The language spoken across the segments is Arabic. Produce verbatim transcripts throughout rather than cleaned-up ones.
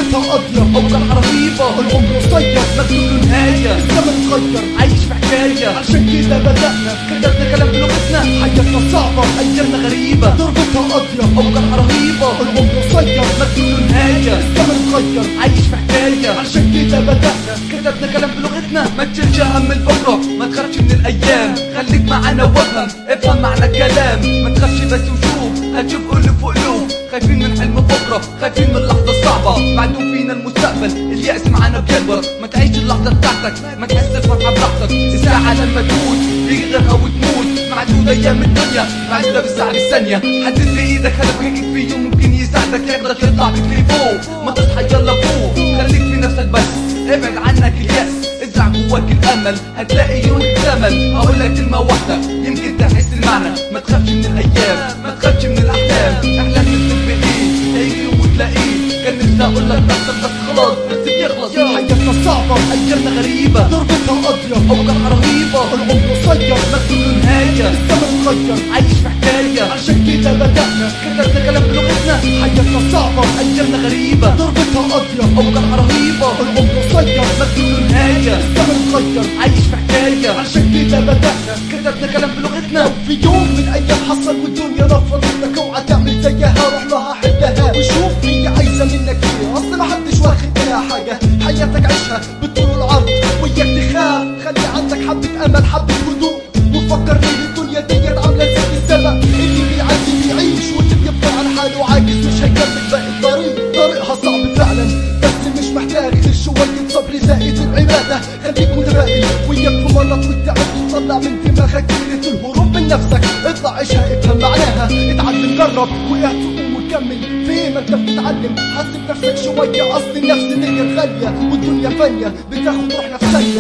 ضربتها قاضية، أوجع رهيبة، العمر قصير مكتوب له نهاية، الزمن اتغير عايش في حكاية، عشان كده بدأنا كتبنا كلام بلغتنا، حياتنا صعبة أيامنا غريبة، ضربتها قاضية، أوجع رهيبة، العمر قصير مكتوب له نهاية، الزمن اتغير عايش في حكاية، عشان كده بدأنا كتبنا كلام بلغتنا. ما تشيلش هم البكرة، ما تخافش من الأيام، خليك معانا وافهم، افهم معنى الكلام، ما تخافش بس وشوف، هتشوف قلوب في قلوب، خايفين من حلم بكرة، خايفين من اللحظة الصعبة، معدوم فينا المستقبل، اليأس معانا بيكبر، ما تعيش اللحظة بتاعتك، ما تحس الفرحة براحتك، الساعة لما تموت بيجي غيرها وتموت، معدودة أيام الدنيا، معدودة بالساعة بالثانية، حدد بإيدك هدف هيجيك في يوم ممكن يساعدك، ياخدك يطلع بيك لفوق، ما تصحى يلا فوق، خليك في نفسك بس، ابعد عنك اليأس، ازرع جواك الامل، هتلاقي يوم اكتمل. هقول لك كلمه واحده يمكن تحس المعنى، ما تخافش من الايام، ما تخافش من الاحلام، احلام نفسك بايه هيجي وتلاقيه، كان نفسي اقول لك نفسك بس خلاص بس بيخلص. حياتنا صعبة ايامنا غريبه، ضربتها قاضية، اوجع رهيبه، العمر قصير مكتوب له نهايه، الزمن اتغير عايش في حكايه، عشان كده بدأنا كتبنا كلام بلغتنا. حياتنا صعبة ايامنا غريبه، ضربتها قاضية، اوجع رهيبه، العمر قصير مكتوب له نهايه، الزمن اتغير عايش في حكايه، عشان كده بدأنا كتبنا كلام بلغتنا. في يوم من الايام حصل والدنيا رفضتك، اوعى تعمل زيها، روح لها حلها وشوف هي عايزه منك ايه، اصل ما حدش واخد منها حاجه، حياتك عيشها بالطول والعرض، وياك تخاف خلي عندك حبه امل، حبه هدوء، وفكر ليه الدنيا ديت عامله زي السما، اللي بيعدي بيعيش واللي بيفضل على حاله عاجز مش هيكمل باقي الطريق، طريقها صعب فعلا بس مش محتاج غير شويه صبر زائد العباده، خليك متفائل وياك في مرض والتعب تطلع من دماغك فكره الهروب من نفسك، اطلع عيشها افهم معناها، اتعلم جرب وقع تقوم وكمل، في ما انت بتتعلم حاسب نفسك شويه، اصل النفس دي غاليه والدنيا فانيه بتاخد روحنا في ثانيه.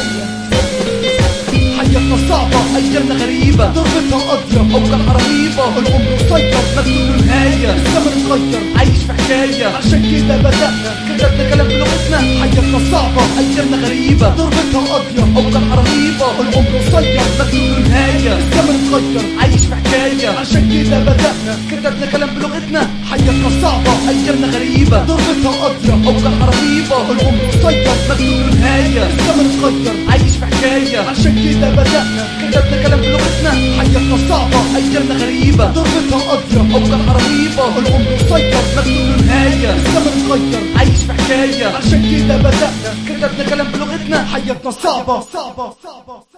حياتنا صعبة ايامنا غريبة، ضربتها قاضية، اوجع رهيبة، العمر قصير مكتوب له نهاية، الزمن اتغير عايش في حكاية، عشان كده بدأنا كتبنا كلام بلغتنا. حياتنا صعبة ايامنا غريبة، ضربتها قاضية، اوجع رهيبة، العمر قصير مكتوب له نهاية، الزمن اتغير عايش في حكاية، عشان كده بدأنا كتبنا كلام بلغتنا. حياتنا صعبة ايامنا غريبة، ضربتها قاضية، اوجع رهيبة، العمر قصير مكتوب له نهاية، الزمن اتغير عايش في حكاية، عشان كده بدأنا كتبنا كلام بلغتنا. حياتنا صعبة ايامنا غريبة، ضربتها قاضية، اوجع رهيبة، العمر قصير مكتوب له نهاية، الزمن اتغير عايش في حكاية، عشان كده بدأنا كتبنا كلام بلغتنا. حياتنا صعبة صعبة صعبة